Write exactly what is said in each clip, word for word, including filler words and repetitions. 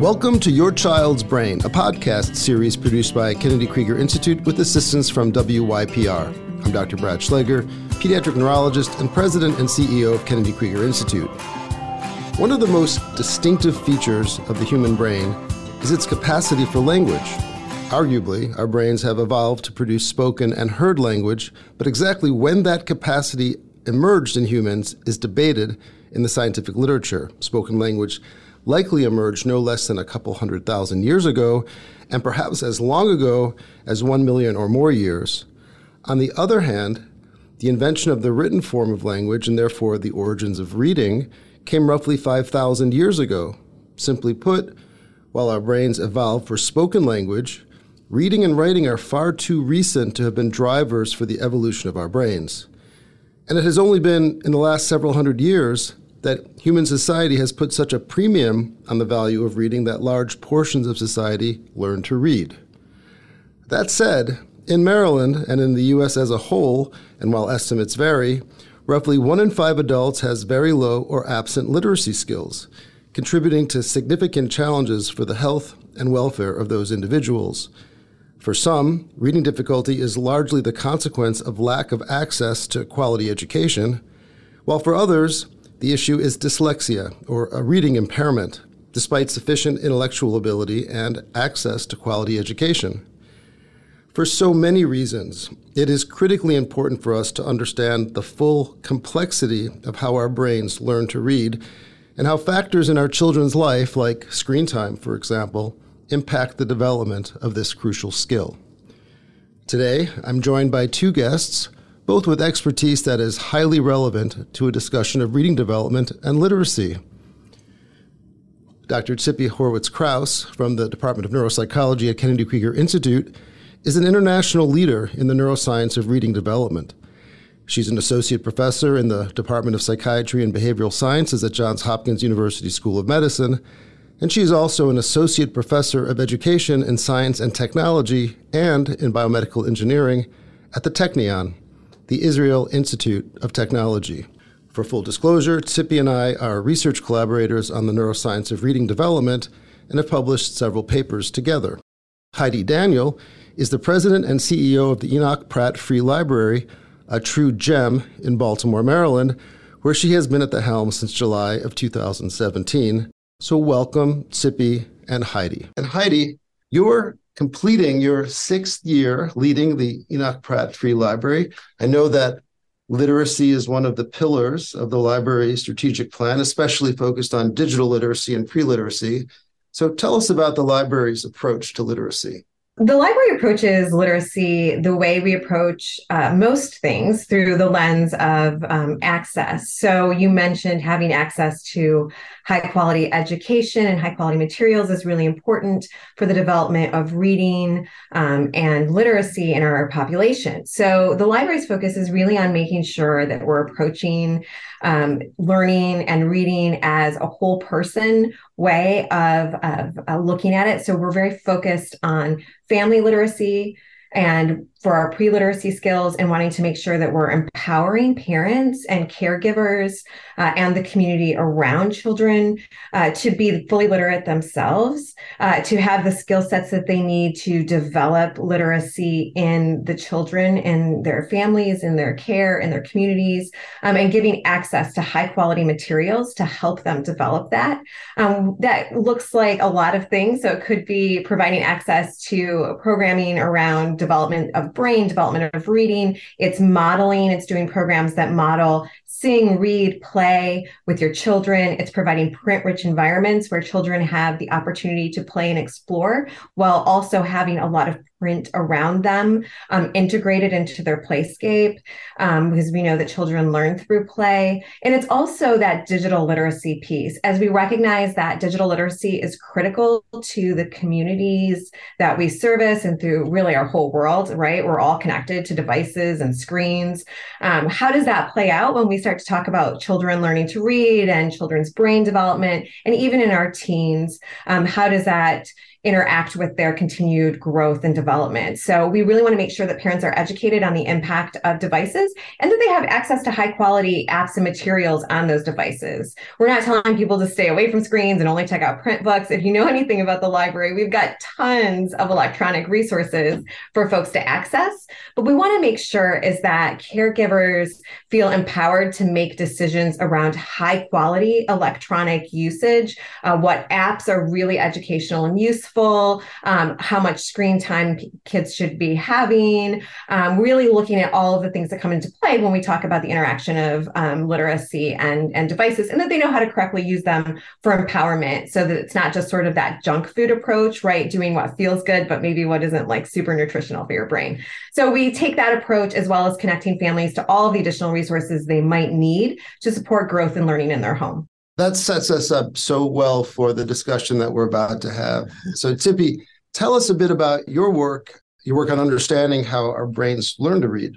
Welcome to Your Child's Brain, a podcast series produced by Kennedy Krieger Institute with assistance from W Y P R. I'm Doctor Brad Schleger, pediatric neurologist and president and C E O of Kennedy Krieger Institute. One of the most distinctive features of the human brain is its capacity for language. Arguably, our brains have evolved to produce spoken and heard language, but exactly when that capacity emerged in humans is debated in the scientific literature. Spoken language likely emerged no less than a couple hundred thousand years ago, and perhaps as long ago as one million or more years. On the other hand, the invention of the written form of language, and therefore the origins of reading, came roughly five thousand years ago. Simply put, while our brains evolved for spoken language, reading and writing are far too recent to have been drivers for the evolution of our brains. And it has only been in the last several hundred years that human society has put such a premium on the value of reading that large portions of society learn to read. That said, in Maryland and in the U S as a whole, and while estimates vary, roughly one in five adults has very low or absent literacy skills, contributing to significant challenges for the health and welfare of those individuals. For some, reading difficulty is largely the consequence of lack of access to quality education, while for others, the issue is dyslexia, or a reading impairment, despite sufficient intellectual ability and access to quality education. For so many reasons, it is critically important for us to understand the full complexity of how our brains learn to read and how factors in our children's life, like screen time, for example, impact the development of this crucial skill. Today, I'm joined by two guests, both with expertise that is highly relevant to a discussion of reading development and literacy. Doctor Tzippi Horwitz-Kraus from the Department of Neuropsychology at Kennedy Krieger Institute is an international leader in the neuroscience of reading development. She's an associate professor in the Department of Psychiatry and Behavioral Sciences at Johns Hopkins University School of Medicine, and she is also an associate professor of education in science and technology and in biomedical engineering at the Technion, the Israel Institute of Technology. For full disclosure, Tzippi and I are research collaborators on the neuroscience of reading development and have published several papers together. Heidi Daniel is the president and C E O of the Enoch Pratt Free Library, a true gem in Baltimore, Maryland, where she has been at the helm since July of two thousand seventeen. So welcome, Tzippi and Heidi. And Heidi, you're completing your sixth year leading the Enoch Pratt Free Library. I know that literacy is one of the pillars of the library's strategic plan, especially focused on digital literacy and pre-literacy. So tell us about the library's approach to literacy. The library approaches literacy the way we approach uh, most things, through the lens of um, access. So you mentioned having access to high quality education and high quality materials is really important for the development of reading um, and literacy in our population. So the library's focus is really on making sure that we're approaching um, learning and reading as a whole person way of, of uh, looking at it. So we're very focused on family literacy and for our pre-literacy skills, and wanting to make sure that we're empowering parents and caregivers uh, and the community around children uh, to be fully literate themselves, uh, to have the skill sets that they need to develop literacy in the children and their families, in their care, in their communities, um, and giving access to high quality materials to help them develop that. Um, that looks like a lot of things. So it could be providing access to programming around development of brain, development of reading. It's modeling, it's doing programs that model sing, read, play with your children. It's providing print-rich environments where children have the opportunity to play and explore, while also having a lot of print around them, um, integrated into their playscape, um, because we know that children learn through play. And it's also that digital literacy piece, as we recognize that digital literacy is critical to the communities that we service and through really our whole world, right? We're all connected to devices and screens. Um, how does that play out when we start to talk about children learning to read and children's brain development, and even in our teens? Um, how does that interact with their continued growth and development. So we really want to make sure that parents are educated on the impact of devices and that they have access to high quality apps and materials on those devices. We're not telling people to stay away from screens and only check out print books. If you know anything about the library, we've got tons of electronic resources for folks to access. But we want to make sure is that caregivers feel empowered to make decisions around high quality electronic usage, uh, what apps are really educational and useful, um, how much screen time p- kids should be having, um, really looking at all of the things that come into play when we talk about the interaction of um, literacy and, and devices, and that they know how to correctly use them for empowerment so that it's not just sort of that junk food approach, right? Doing what feels good, but maybe what isn't like super nutritional for your brain. So we take that approach as well as connecting families to all of the additional resources they might need to support growth and learning in their home. That sets us up so well for the discussion that we're about to have. So Tippi, tell us a bit about your work, your work on understanding how our brains learn to read.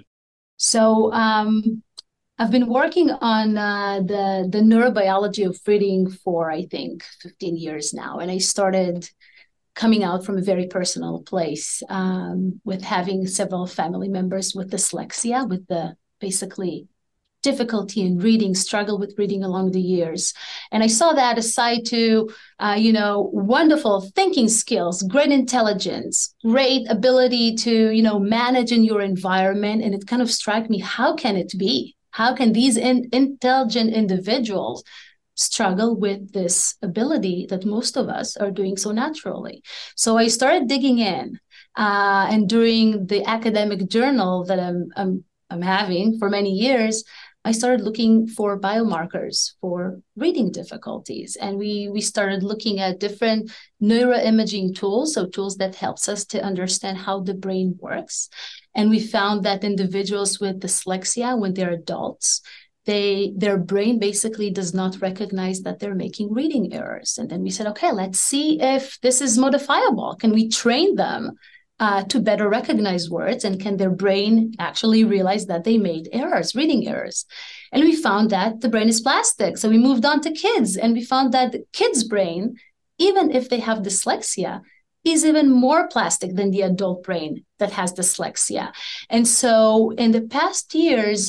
So um, I've been working on uh, the, the neurobiology of reading for, I think, fifteen years now. And I started coming out from a very personal place um, with having several family members with dyslexia, with the basically difficulty in reading, struggle with reading along the years. And I saw that aside to, uh, you know, wonderful thinking skills, great intelligence, great ability to, you know, manage in your environment. And it kind of struck me, how can it be? How can these in- intelligent individuals struggle with this ability that most of us are doing so naturally? So I started digging in. Uh, and during the academic journal that I'm, I'm, I'm having for many years, I started looking for biomarkers for reading difficulties. And we, we started looking at different neuroimaging tools, so tools that helps us to understand how the brain works. And we found that individuals with dyslexia, when they're adults, they their brain basically does not recognize that they're making reading errors. And then we said, okay, let's see if this is modifiable. Can we train them Uh, to better recognize words, and can their brain actually realize that they made errors, reading errors? And we found that the brain is plastic. So we moved on to kids, and we found that the kids' brain, even if they have dyslexia, is even more plastic than the adult brain that has dyslexia. And so in the past years,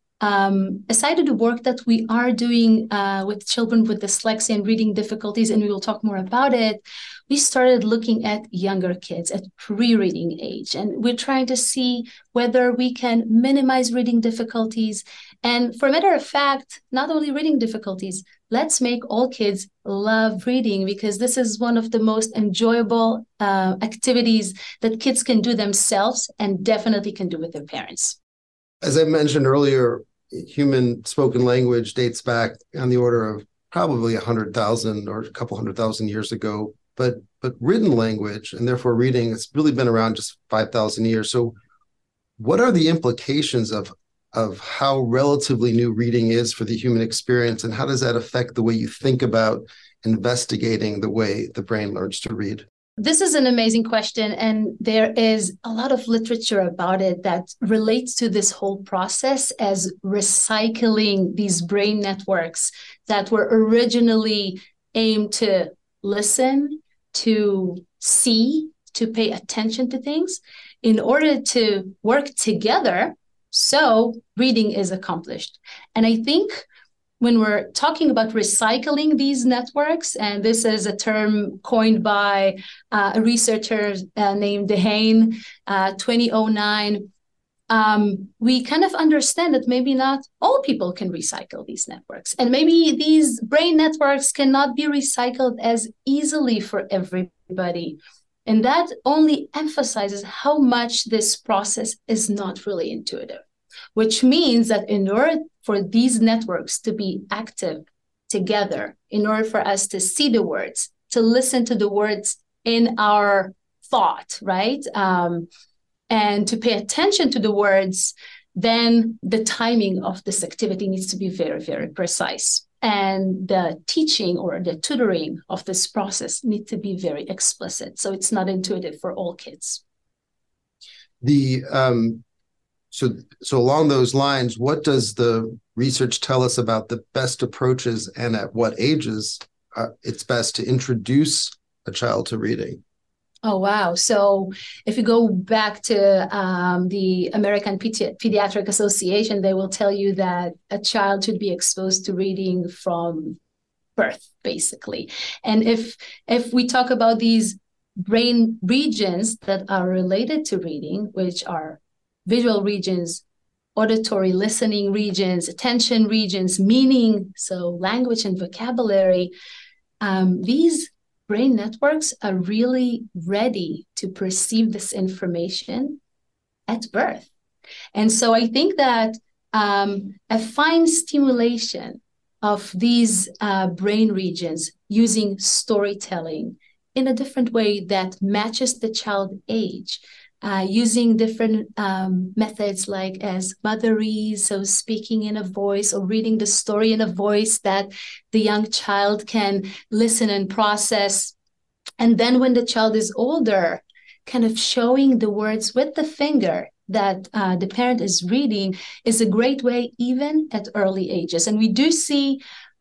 Um, aside of the work that we are doing uh, with children with dyslexia and reading difficulties, and we will talk more about it, we started looking at younger kids at pre-reading age. And we're trying to see whether we can minimize reading difficulties. And for a matter of fact, not only reading difficulties, let's make all kids love reading, because this is one of the most enjoyable uh, activities that kids can do themselves and definitely can do with their parents. As I mentioned earlier, human spoken language dates back on the order of probably one hundred thousand or a couple hundred thousand years ago. But but written language, and therefore reading, it's really been around just five thousand years. So what are the implications of, of how relatively new reading is for the human experience, and how does that affect the way you think about investigating the way the brain learns to read? This is an amazing question, and there is a lot of literature about it that relates to this whole process as recycling these brain networks that were originally aimed to listen, to see, to pay attention to things in order to work together so reading is accomplished. And I think when we're talking about recycling these networks, and this is a term coined by uh, a researcher uh, named Dehane, uh, twenty oh nine, um, we kind of understand that maybe not all people can recycle these networks. And maybe these brain networks cannot be recycled as easily for everybody. And that only emphasizes how much this process is not really intuitive, which means that in order for these networks to be active together, in order for us to see the words, to listen to the words in our thought, right? Um, and to pay attention to the words, then the timing of this activity needs to be very, very precise. And the teaching or the tutoring of this process needs to be very explicit. So it's not intuitive for all kids. The um... So, so along those lines, what does the research tell us about the best approaches and at what ages uh, it's best to introduce a child to reading? Oh, wow. So if you go back to um, the American Pedi- Pediatric Association, they will tell you that a child should be exposed to reading from birth, basically. And if if we talk about these brain regions that are related to reading, which are visual regions, auditory listening regions, attention regions, meaning, so language and vocabulary, um, these brain networks are really ready to perceive this information at birth. And so I think that um, a fine stimulation of these uh, brain regions using storytelling in a different way that matches the child age, uh, using different um, methods like as motherese, so speaking in a voice or reading the story in a voice that the young child can listen and process. And then when the child is older, kind of showing the words with the finger that uh, the parent is reading is a great way, even at early ages. And we do see,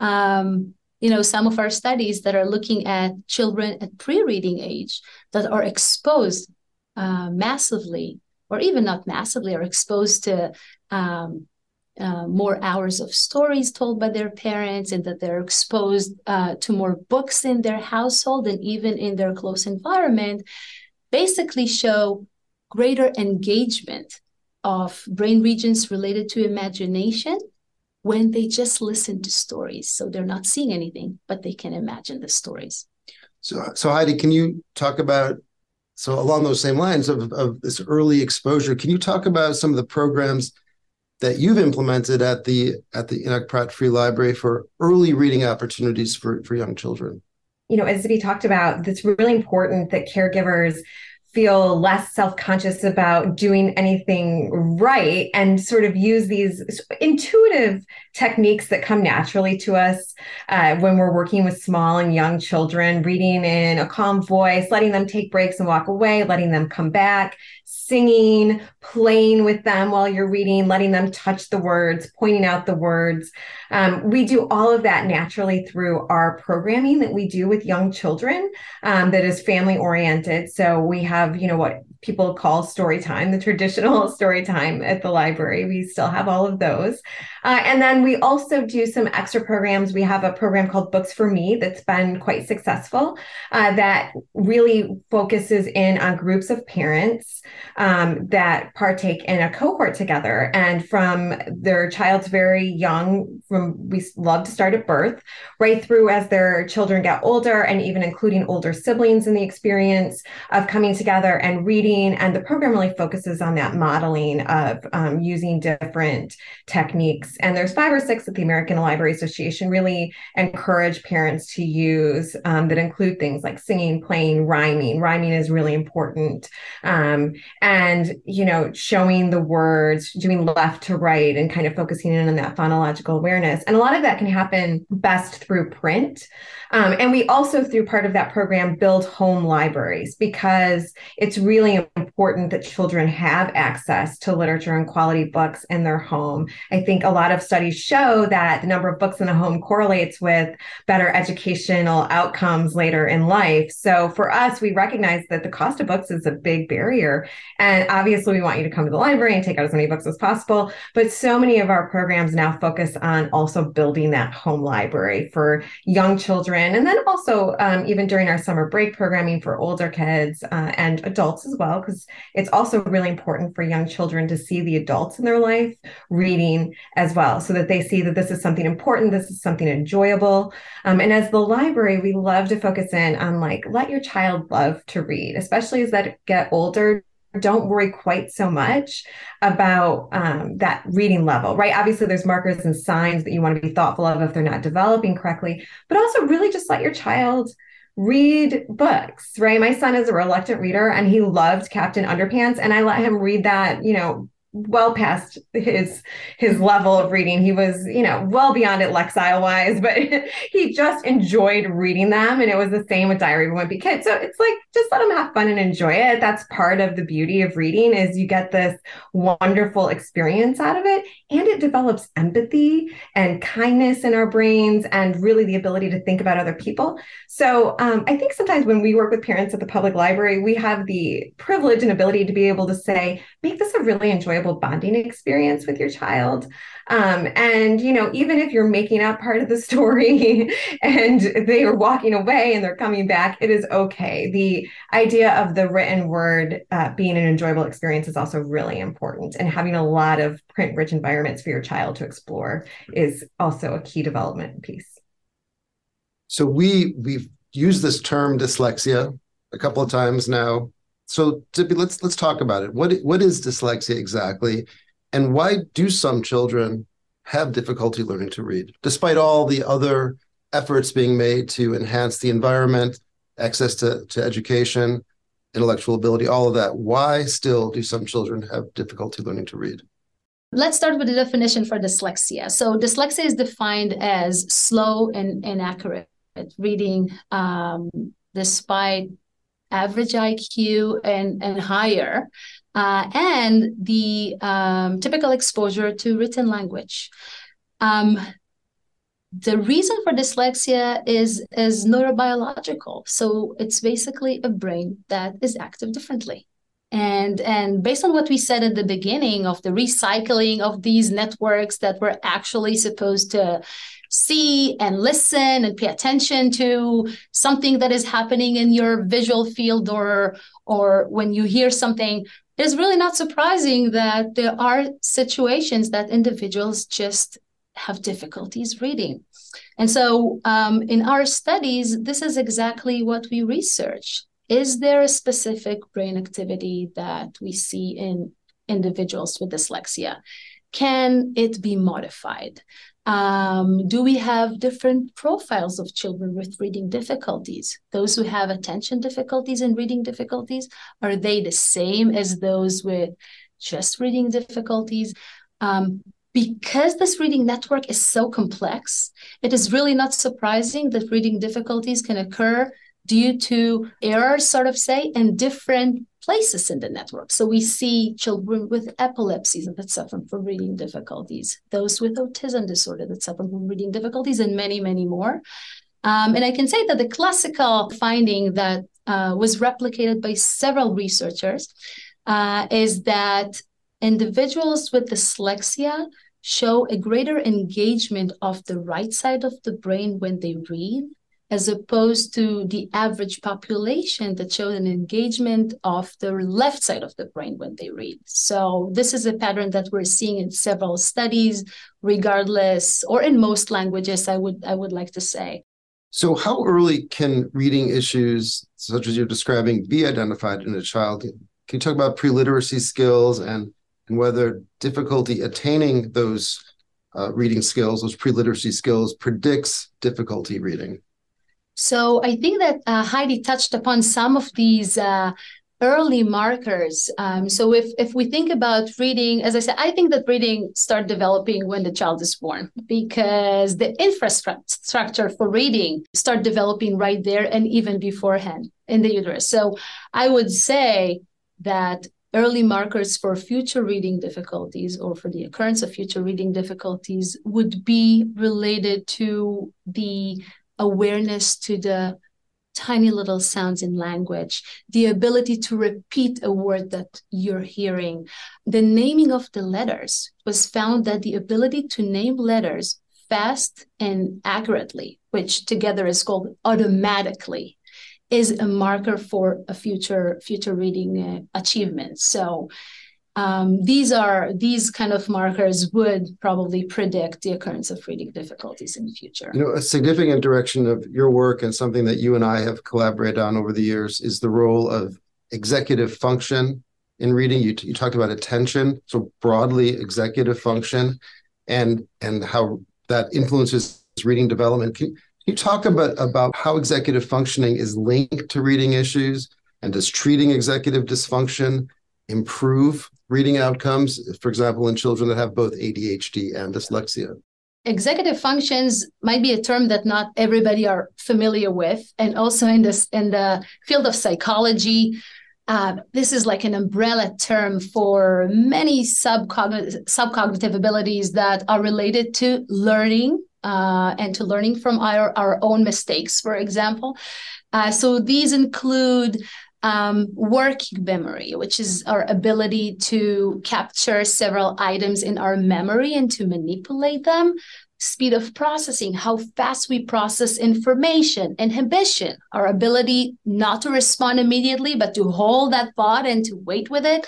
um, you know, some of our studies that are looking at children at pre-reading age that are exposed uh, massively, or even not massively, are exposed to um, uh, more hours of stories told by their parents, and that they're exposed uh, to more books in their household and even in their close environment, basically show greater engagement of brain regions related to imagination when they just listen to stories. So they're not seeing anything, but they can imagine the stories. So, so Heidi, can you talk about, so along those same lines of, of this early exposure, can you talk about some of the programs that you've implemented at the at the Enoch Pratt Free Library for early reading opportunities for, for young children? You know, as we talked about, it's really important that caregivers feel less self-conscious about doing anything right and sort of use these intuitive techniques that come naturally to us uh, when we're working with small and young children, reading in a calm voice, letting them take breaks and walk away, letting them come back, singing, playing with them while you're reading, letting them touch the words, pointing out the words. Um, we do all of that naturally through our programming that we do with young children um, that is family oriented. So we have, you know, what people call story time, the traditional story time at the library. We still have all of those. Uh, and then we also do some extra programs. We have a program called Books for Me that's been quite successful uh, that really focuses in on groups of parents um, that partake in a cohort together. And from their child's very young, from we love to start at birth, right through as their children get older, and even including older siblings in the experience of coming together and reading. And the program really focuses on that modeling of um, using different techniques. And there's five or six that the American Library Association really encourage parents to use um, that include things like singing, playing, rhyming. Rhyming is really important. Um, and, you know, showing the words, doing left to right, and kind of focusing in on that phonological awareness. And a lot of that can happen best through print. Um, and we also, through part of that program, build home libraries, because it's really important that children have access to literature and quality books in their home. I think a lot of studies show that the number of books in the home correlates with better educational outcomes later in life. So for us, we recognize that the cost of books is a big barrier. And obviously, we want you to come to the library and take out as many books as possible. But so many of our programs now focus on also building that home library for young children. And then also um, even during our summer break programming for older kids uh, and adults as well, because it's also really important for young children to see the adults in their life reading as well, so that they see that this is something important, this is something enjoyable. Um, and as the library, we love to focus in on like, let your child love to read, especially as they get older. Don't worry quite so much about um, that reading level, right? Obviously, there's markers and signs that you want to be thoughtful of if they're not developing correctly, but also really just let your child read books, right? My son is a reluctant reader and he loved Captain Underpants, and I let him read that, you know, well past his his level of reading. He was, you know, well beyond it lexile wise, but he just enjoyed reading them. And it was the same with Diary of a Wimpy Kid. So it's like, just let him have fun and enjoy it. That's part of the beauty of reading, is you get this wonderful experience out of it. And it develops empathy and kindness in our brains, and really the ability to think about other people. So um, I think sometimes when we work with parents at the public library, we have the privilege and ability to be able to say, make this a really enjoyable bonding experience with your child. Um, and, you know, even if you're making up part of the story and they are walking away and they're coming back, it is okay. The idea of the written word uh, being an enjoyable experience is also really important. And having a lot of print-rich environments for your child to explore is also a key development piece. So we, we've used this term dyslexia a couple of times now. So Zippy, let's let's talk about it. What what is dyslexia exactly, and why do some children have difficulty learning to read, despite all the other efforts being made to enhance the environment, access to, to education, intellectual ability, all of that? Why still do some children have difficulty learning to read? Let's start with the definition for dyslexia. So dyslexia is defined as slow and inaccurate reading, um, despite average I Q and, and higher, uh, and the um, typical exposure to written language. Um, the reason for dyslexia is, is neurobiological. So it's basically a brain that is active differently. And, and based on what we said at the beginning of the recycling of these networks that were actually supposed to see and listen and pay attention to something that is happening in your visual field, or, or when you hear something, it is really not surprising that there are situations that individuals just have difficulties reading. And so um, in our studies, this is exactly what we research. Is there a specific brain activity that we see in individuals with dyslexia? Can it be modified? Um, do we have different profiles of children with reading difficulties? Those who have attention difficulties and reading difficulties, are they the same as those with just reading difficulties? Um, because this reading network is so complex, it is really not surprising that reading difficulties can occur due to errors, sort of say, in different places in the network. So we see children with epilepsies that suffer from reading difficulties, those with autism disorder that suffer from reading difficulties, and many, many more. Um, and I can say that the classical finding that uh, was replicated by several researchers uh, is that individuals with dyslexia show a greater engagement of the right side of the brain when they read, as opposed to the average population that showed an engagement of the left side of the brain when they read. So this is a pattern that we're seeing in several studies, regardless, or in most languages, I would, I would like to say. So how early can reading issues, such as you're describing, be identified in a child? Can you talk about pre-literacy skills and, and whether difficulty attaining those uh, reading skills, those pre-literacy skills, predicts difficulty reading? So I think that uh, Heidi touched upon some of these uh, early markers. Um, so if, if we think about reading, as I said, I think that reading starts developing when the child is born, because the infrastructure for reading start developing right there and even beforehand in the uterus. So I would say that early markers for future reading difficulties, or for the occurrence of future reading difficulties, would be related to the awareness to the tiny little sounds in language, the ability to repeat a word that you're hearing. The naming of the letters was found that the ability to name letters fast and accurately, which together is called automatically, is a marker for a future future reading uh, achievement. So Um, these are these kind of markers would probably predict the occurrence of reading difficulties in the future. You know, a significant direction of your work, and something that you and I have collaborated on over the years, is the role of executive function in reading. You, you talked about attention, so broadly executive function, and and how that influences reading development. Can, can you talk about, about how executive functioning is linked to reading issues, and does treating executive dysfunction improve reading outcomes, for example, in children that have both A D H D and dyslexia? Executive functions might be a term that not everybody are familiar with. And also in this in the field of psychology, uh, this is like an umbrella term for many subcognitive, subcognitive abilities that are related to learning uh, and to learning from our, our own mistakes, for example. Uh, so these include Um, working memory, which is our ability to capture several items in our memory and to manipulate them. Speed of processing, how fast we process information. Inhibition, our ability not to respond immediately, but to hold that thought and to wait with it.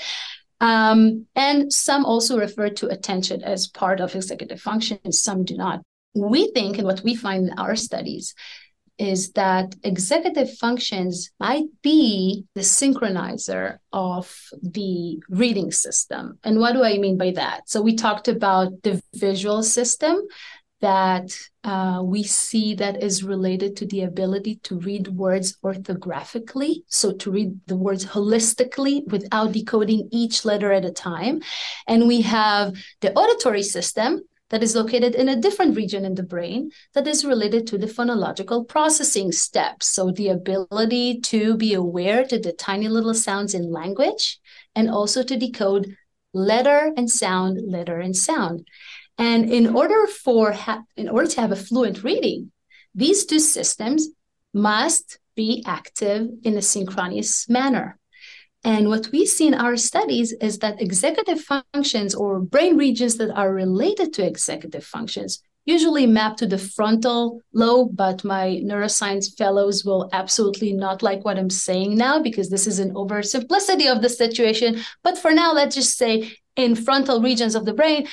Um, and some also refer to attention as part of executive function, and some do not. We think, and what we find in our studies, is that executive functions might be the synchronizer of the reading system. And what do I mean by that? So we talked about the visual system that uh, we see that is related to the ability to read words orthographically, so to read the words holistically without decoding each letter at a time. And we have the auditory system that is located in a different region in the brain that is related to the phonological processing steps. So the ability to be aware to the tiny little sounds in language and also to decode letter and sound, letter and sound. And in order for ha- in order to have a fluent reading, these two systems must be active in a synchronous manner. And what we see in our studies is that executive functions or brain regions that are related to executive functions usually map to the frontal lobe, but my neuroscience fellows will absolutely not like what I'm saying now because this is an oversimplicity of the situation. But for now, let's just say in frontal regions of the brain,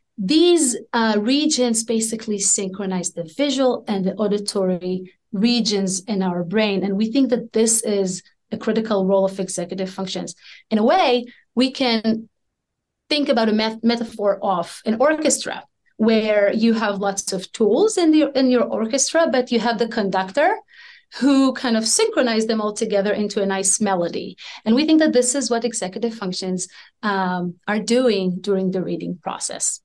these uh, regions basically synchronize the visual and the auditory regions in our brain. And we think that this is a critical role of executive functions. In a way, we can think about a met- metaphor of an orchestra where you have lots of tools in, the, in your orchestra, but you have the conductor who kind of synchronize them all together into a nice melody. And we think that this is what executive functions um, are doing during the reading process.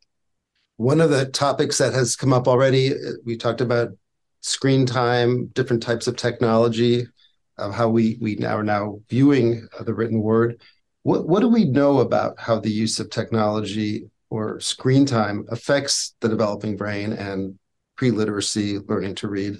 One of the topics that has come up already, we talked about screen time, different types of technology, of how we we now are now viewing the written word. What what do we know about how the use of technology or screen time affects the developing brain and pre-literacy learning to read?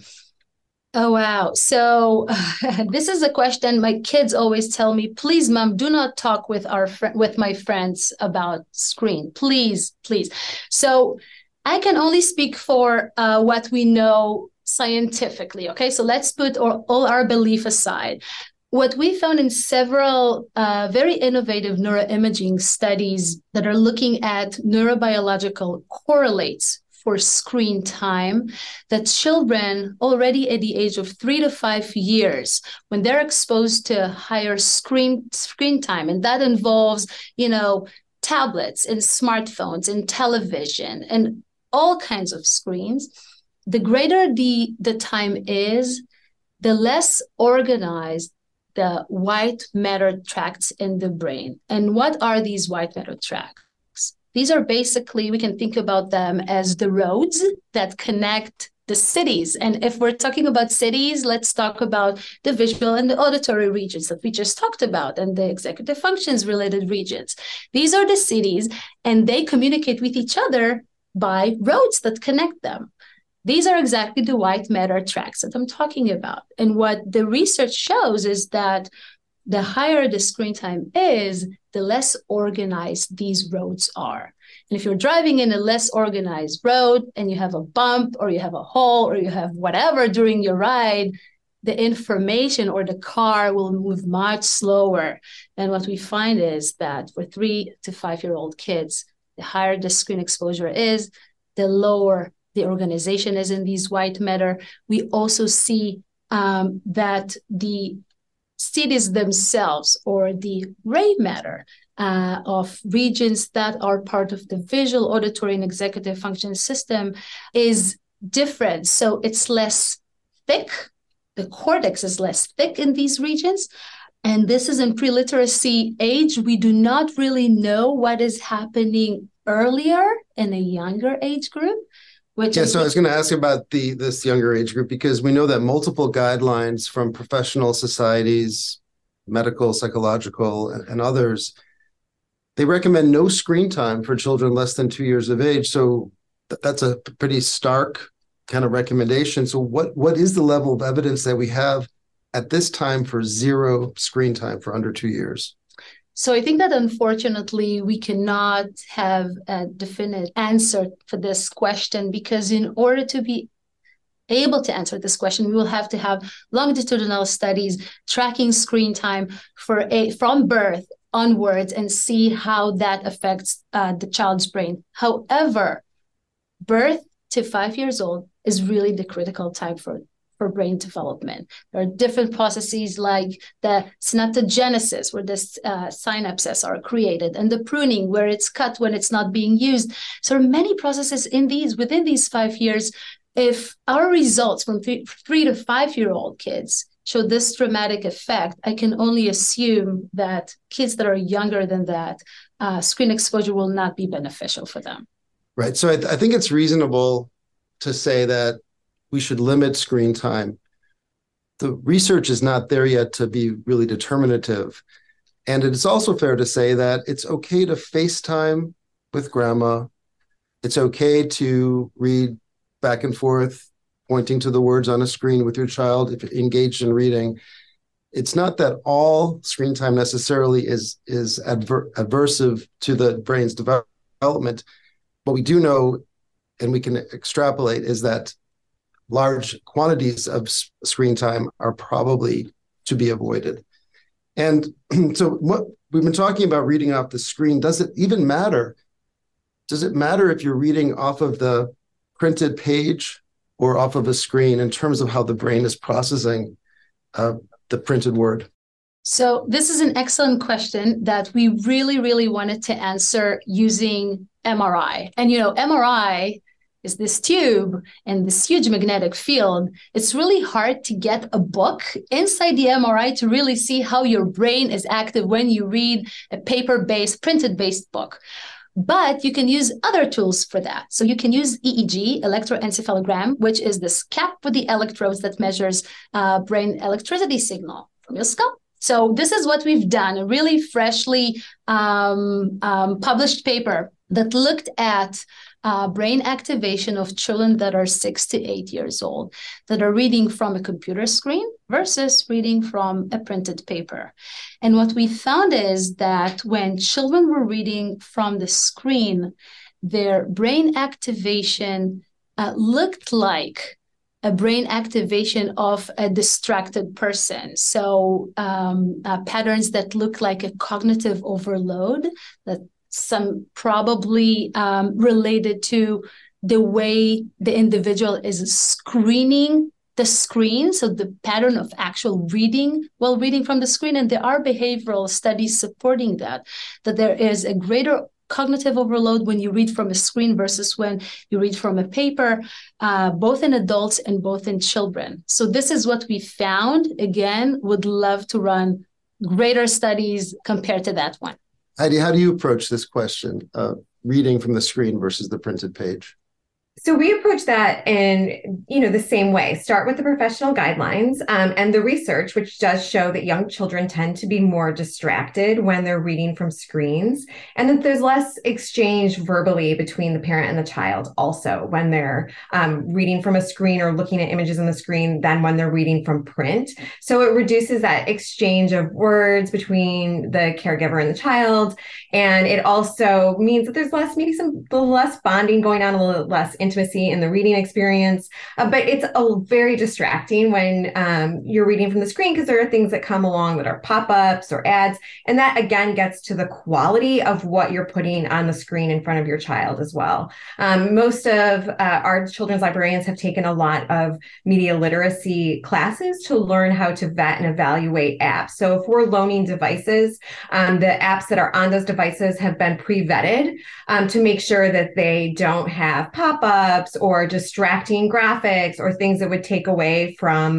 Oh, wow. So uh, this is a question my kids always tell me, please, mom, do not talk with our fr- with my friends about screen. Please, please. So I can only speak for uh, what we know scientifically. Okay, so let's put all, all our belief aside. What we found in several uh, very innovative neuroimaging studies that are looking at neurobiological correlates for screen time, that children already at the age of three to five years, when they're exposed to higher screen screen time, and that involves, you know, tablets and smartphones and television and all kinds of screens, the greater the, the time is, the less organized the white matter tracts in the brain. And what are these white matter tracts? These are basically, we can think about them as the roads that connect the cities. And if we're talking about cities, let's talk about the visual and the auditory regions that we just talked about and the executive functions related regions. These are the cities, and they communicate with each other by roads that connect them. These are exactly the white matter tracts that I'm talking about. And what the research shows is that the higher the screen time is, the less organized these roads are. And if you're driving in a less organized road and you have a bump or you have a hole or you have whatever during your ride, the information or the car will move much slower. And what we find is that for three to five-year-old kids, the higher the screen exposure is, the lower the organization is in these white matter. We also see um, that the cities themselves, or the gray matter uh, of regions that are part of the visual, auditory, and executive function system, is different. So it's less thick. The cortex is less thick in these regions, And this is in pre-literacy age. We do not really know what is happening earlier in a younger age group. Which yeah, is so I was going to ask about the this younger age group, because we know that multiple guidelines from professional societies, medical, psychological, and, and others, they recommend no screen time for children less than two years of age. So th- that's a pretty stark kind of recommendation. So what what is the level of evidence that we have at this time for zero screen time for under two years? So I think that unfortunately we cannot have a definite answer for this question, because in order to be able to answer this question, we will have to have longitudinal studies tracking screen time for a from birth onwards and see how that affects uh, the child's brain. However, birth to five years old is really the critical time for for brain development. There are different processes like the synaptogenesis, where the uh, synapses are created, and the pruning, where it's cut when it's not being used. So there are many processes in these within these five years. If our results from three, three to five-year-old kids show this dramatic effect, I can only assume that kids that are younger than that, uh, screen exposure will not be beneficial for them. Right. So I, th- I think it's reasonable to say that we should limit screen time. The research is not there yet to be really determinative. And it's also fair to say that it's okay to FaceTime with grandma. It's okay to read back and forth, pointing to the words on a screen with your child if you're engaged in reading. It's not that all screen time necessarily is, is adver- aversive to the brain's development. What we do know, and we can extrapolate, is that large quantities of screen time are probably to be avoided. And so what we've been talking about, reading off the screen, does it even matter? Does it matter if you're reading off of the printed page or off of a screen in terms of how the brain is processing uh, the printed word? So this is an excellent question that we really, really wanted to answer using M R I. And, you know, M R I is this tube and this huge magnetic field. It's really hard to get a book inside the M R I to really see how your brain is active when you read a paper-based, printed-based book. But you can use other tools for that. So you can use E E G, electroencephalogram, which is this cap with the electrodes that measures uh, brain electricity signal from your skull. So this is what we've done, a really freshly um, um, published paper that looked at uh, brain activation of children that are six to eight years old, that are reading from a computer screen versus reading from a printed paper. And what we found is that when children were reading from the screen, their brain activation uh, looked like a brain activation of a distracted person. So um, uh, patterns that look like a cognitive overload, that some probably um, related to the way the individual is screening the screen, so the pattern of actual reading while reading from the screen. And there are behavioral studies supporting that, that there is a greater cognitive overload when you read from a screen versus when you read from a paper, uh, both in adults and both in children. So this is what we found. Again, would love to run greater studies compared to that one. Heidi, how do you approach this question of reading from the screen versus the printed page? So we approach that in, you know, the same way. Start with the professional guidelines um, and the research, which does show that young children tend to be more distracted when they're reading from screens, and that there's less exchange verbally between the parent and the child also when they're um, reading from a screen or looking at images on the screen than when they're reading from print. So it reduces that exchange of words between the caregiver and the child. And it also means that there's less, maybe some less bonding going on, a little less intimacy in the reading experience. Uh, but it's a, very distracting when um, you're reading from the screen, because there are things that come along that are pop-ups or ads. And that, again, gets to the quality of what you're putting on the screen in front of your child as well. Um, most of uh, our children's librarians have taken a lot of media literacy classes to learn how to vet and evaluate apps. So if we're loaning devices, um, the apps that are on those devices have been pre-vetted um, to make sure that they don't have pop-ups or distracting graphics or things that would take away from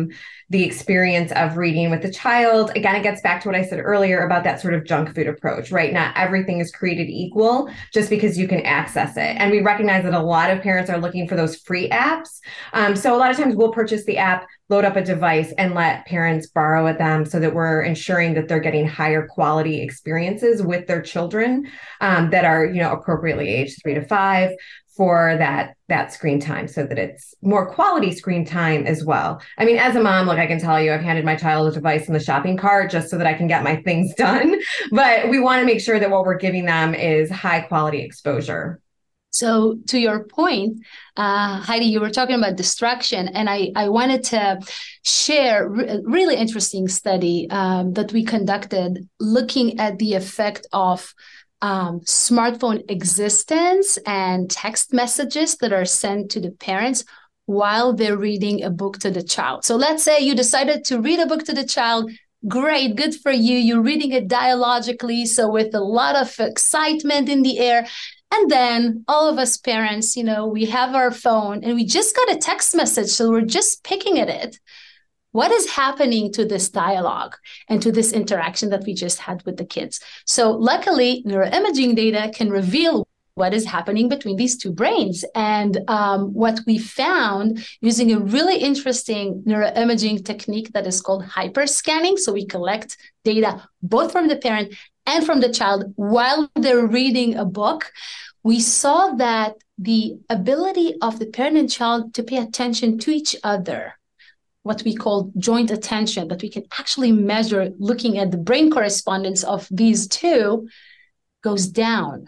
the experience of reading with the child. Again, it gets back to what I said earlier about that sort of junk food approach, right? Not everything is created equal just because you can access it. And we recognize that a lot of parents are looking for those free apps. Um, so a lot of times we'll purchase the app, load up a device, and let parents borrow at them so that we're ensuring that they're getting higher quality experiences with their children um, that are, you know, appropriately aged three to five for that that screen time, so that it's more quality screen time as well. I mean, as a mom, like I can tell you, I've handed my child a device in the shopping cart just so that I can get my things done. But we want to make sure that what we're giving them is high quality exposure. So to your point, uh, Heidi, you were talking about distraction, and I, I wanted to share a really interesting study um, that we conducted looking at the effect of um, smartphone existence and text messages that are sent to the parents while they're reading a book to the child. So let's say you decided to read a book to the child. Great, good for you. You're reading it dialogically, so with a lot of excitement in the air. And then all of us parents, you know, we have our phone and we just got a text message, so we're just picking at it. What is happening to this dialogue and to this interaction that we just had with the kids? So luckily, neuroimaging data can reveal what is happening between these two brains. And um, what we found using a really interesting neuroimaging technique that is called hyperscanning. So we collect data both from the parent and from the child while they're reading a book. We saw that the ability of the parent and child to pay attention to each other, what we call joint attention, that we can actually measure looking at the brain correspondence of these two, goes down.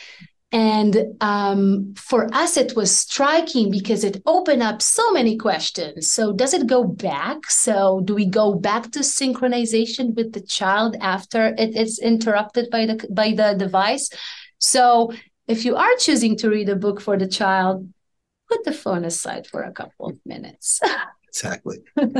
And um, for us, it was striking because it opened up so many questions. So does it go back? So do we go back to synchronization with the child after it is interrupted by the by the device? So if you are choosing to read a book for the child, put the phone aside for a couple of minutes. Exactly.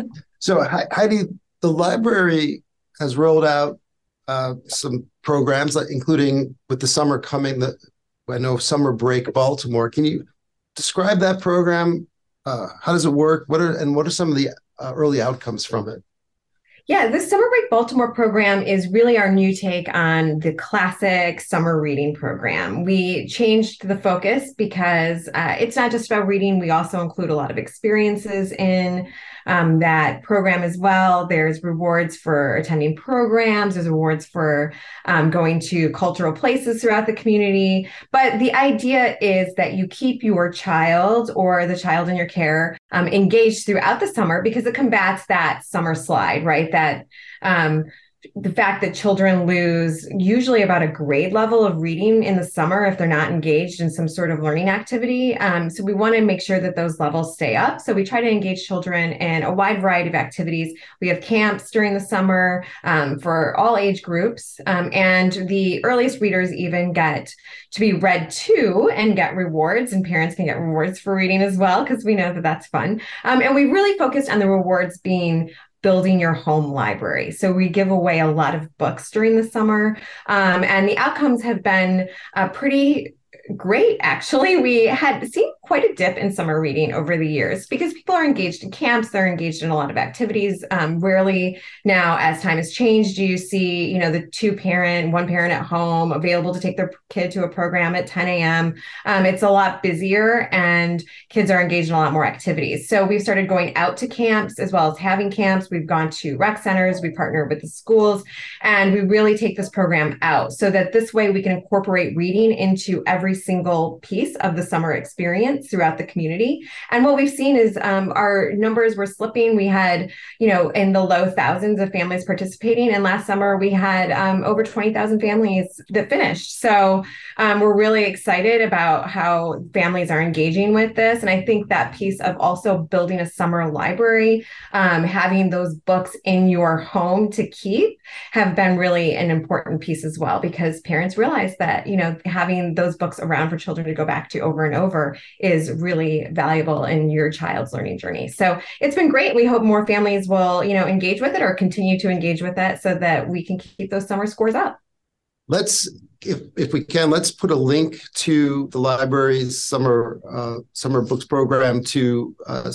So Heidi, the library has rolled out uh, some programs, including with the summer coming, the I know Summer Break Baltimore. Can you describe that program? Uh, how does it work? What are and what are some of the uh, early outcomes from it? Yeah, the Summer Break Baltimore program is really our new take on the classic summer reading program. We changed the focus because uh, it's not just about reading. We also include a lot of experiences in um, that program as well. There's rewards for attending programs. There's rewards for um, going to cultural places throughout the community. But the idea is that you keep your child or the child in your care um, engaged throughout the summer, because it combats that summer slide, right? That um, the fact that children lose usually about a grade level of reading in the summer if they're not engaged in some sort of learning activity. Um, so we want to make sure that those levels stay up. So we try to engage children in a wide variety of activities. We have camps during the summer um, for all age groups. Um, and the earliest readers even get to be read to and get rewards, and parents can get rewards for reading as well, because we know that that's fun. Um, and we really focused on the rewards being building your home library. So we give away a lot of books during the summer, um, and the outcomes have been uh, pretty great, actually. We had seen quite a dip in summer reading over the years because people are engaged in camps, they're engaged in a lot of activities. Um, rarely now, as time has changed, do you see, you know, the two parent, one parent at home available to take their kid to a program at ten a.m. Um, it's a lot busier and kids are engaged in a lot more activities. So we've started going out to camps as well as having camps. We've gone to rec centers, we partner with the schools, and we really take this program out so that this way we can incorporate reading into every single piece of the summer experience throughout the community. And what we've seen is um, our numbers were slipping. We had, you know, in the low thousands of families participating. And last summer we had um, over twenty thousand families that finished. So um, we're really excited about how families are engaging with this. And I think that piece of also building a summer library, um, having those books in your home to keep, have been really an important piece as well, because parents realize that, you know, having those books around for children to go back to over and over is really valuable in your child's learning journey. So it's been great. We hope more families will, you know, engage with it or continue to engage with it so that we can keep those summer scores up. Let's, if if we can, let's put a link to the library's summer uh, summer books program to uh, to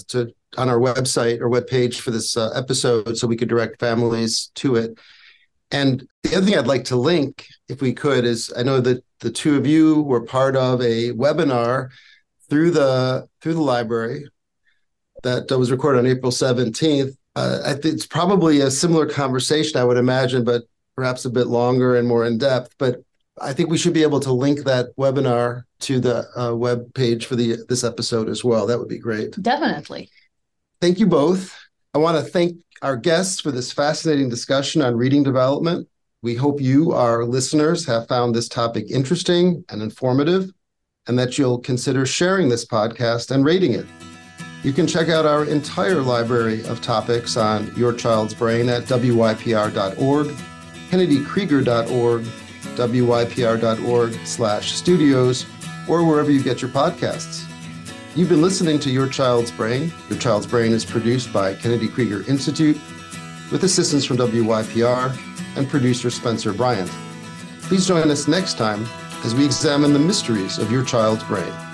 on our website or webpage for this uh, episode so we could direct families to it. And the other thing I'd like to link, if we could, is I know that the two of you were part of a webinar through the through the library that was recorded on April seventeenth. Uh, I think it's probably a similar conversation, I would imagine, but perhaps a bit longer and more in depth. But I think we should be able to link that webinar to the uh, web page for the this episode as well. That would be great. Definitely. Thank you both. I want to thank our guests for this fascinating discussion on reading development. We hope you, our listeners, have found this topic interesting and informative, and that you'll consider sharing this podcast and rating it. You can check out our entire library of topics on Your Child's Brain at W Y P R dot org, Kennedy Krieger dot org, W Y P R dot org slash studios, or wherever you get your podcasts. You've been listening to Your Child's Brain. Your Child's Brain is produced by Kennedy Krieger Institute with assistance from W Y P R and producer Spencer Bryant. Please join us next time as we examine the mysteries of your child's brain.